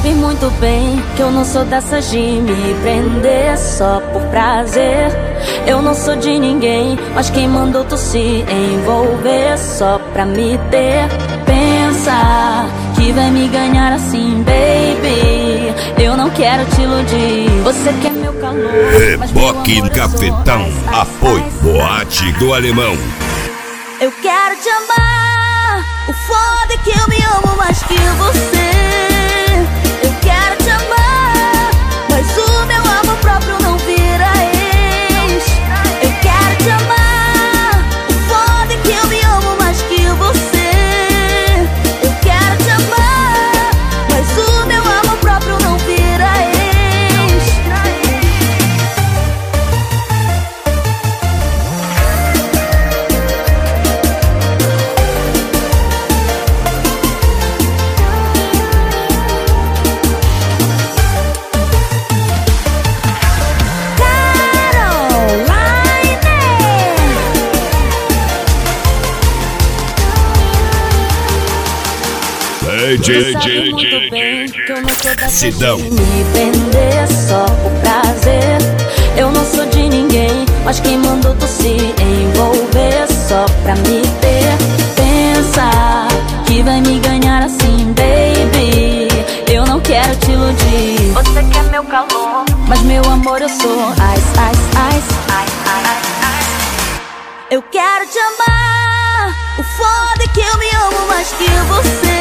sabe muito bem que eu não sou dessas de me prender só por prazer. Eu não sou de ninguém, mas quem mandou tu se envolver só pra me ter? Pensa que vai me ganhar assim, baby. Eu não quero te iludir. Você quer meu calor, Reboque no Cafetão, apoio Boate do Alemão. Eu quero te amar. O foda é que eu me amo mais que você. Eu quero te amar, mas o meu amor próprio não vira ex. Eu quero te amar. O foda é que eu me amo mais que você. Eu quero te amar, mas o meu amor próprio não vira ex. Sidão. Me prender só por prazer. Eu não sou de ninguém, mas quem mandou tu se envolver só pra me ter? Pensa que vai me ganhar assim, baby. Eu não quero te iludir. Você quer meu calor, mas meu amor eu sou ice, ice, ice, ice, ice, ice. Eu quero te amar. O foda é que eu me amo mais que você.